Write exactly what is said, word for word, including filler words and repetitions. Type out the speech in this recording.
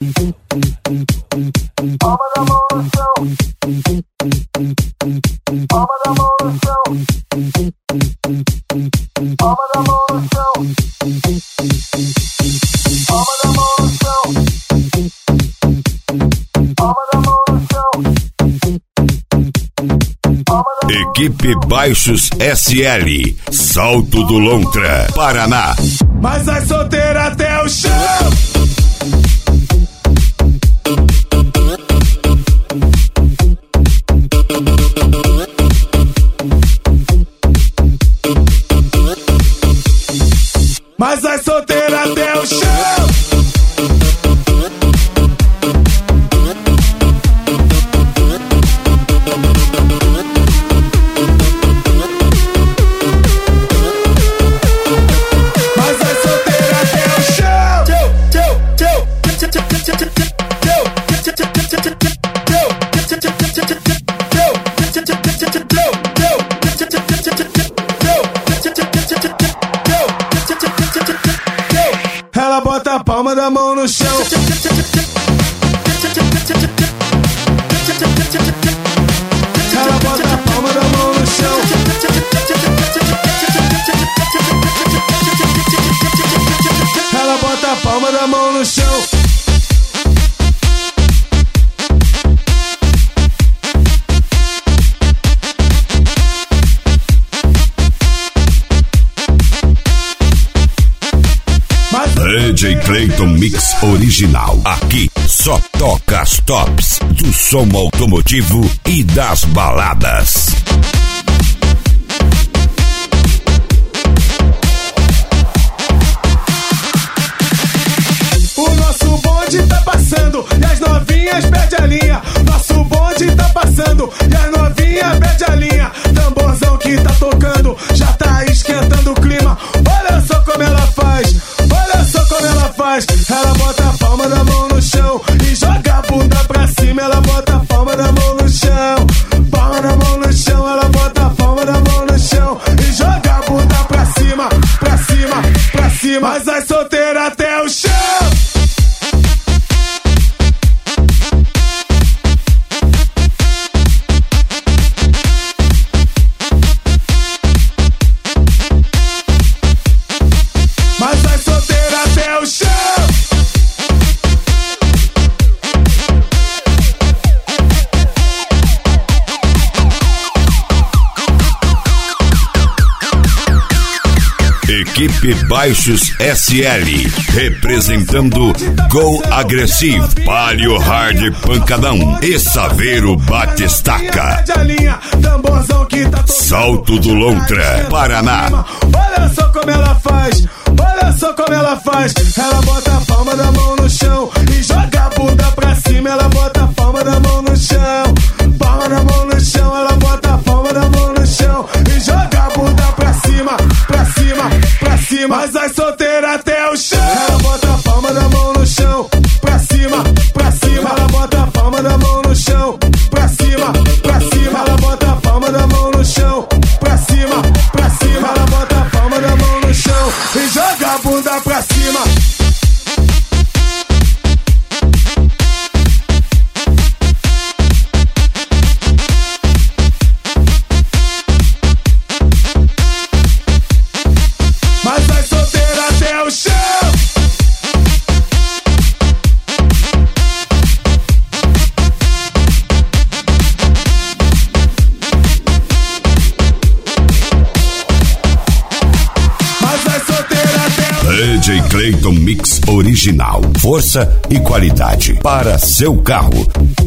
Palma da mão no chão. Palma da mão no chão. Palma da mão no chão. Palma da mão no chão. Palma da mão no chão. Equipe Baixos S L, Salto do Lontra, Paraná. Mas as solteiras até o chão. Mas as solteiras até o chão. Ela bota a palma da mão no chão. Ela bota a palma da mão no chão. Ela bota a palma da mão no chão. D J Clayton Mix Original. Aqui só toca as tops do som automotivo e das baladas. O nosso bonde tá passando e as novinhas perde a linha. Nosso bonde tá passando e as novinhas perde a linha. Tamborzão que tá tocando já tá esquentando o clima. Olha só como ela faz. Olha só como ela faz. Ela bota a palma da mão no chão e joga a bunda pra cima. Ela bota a palma da mão no chão. Palma da mão no chão. Ela bota a palma da mão no chão e joga a bunda pra cima, pra cima, pra cima. Mas as solteiras até o chão. Mas as solteiras até o chão. Equipe Baixos S L, representando Go Agressivo, Palio Hard Pancadão e Saveiro Batistaca. Salto do Lontra, Paraná. Olha só como ela faz. Olha só como ela faz. Ela bota a palma da mão no chão e joga a bunda pra cima. Ela bota a palma da mão no chão. Palma da mão no chão. Ela bota a palma da mão no chão e joga a bunda pra cima, pra cima, pra cima. Mas as solteiras até o chão. Ela bota a palma da mão no chão, pra cima, pra cima. Ela bota a palma da mão no chão, pra cima, pra cima. Ela bota a palma da mão no chão, pra cima, pra cima. Ela bota a palma da mão no chão e joga a bunda pra cima. Mas as solteiras até o chão. Mas as solteiras até o chão. D J Clayton Mix Original, força e qualidade para seu carro.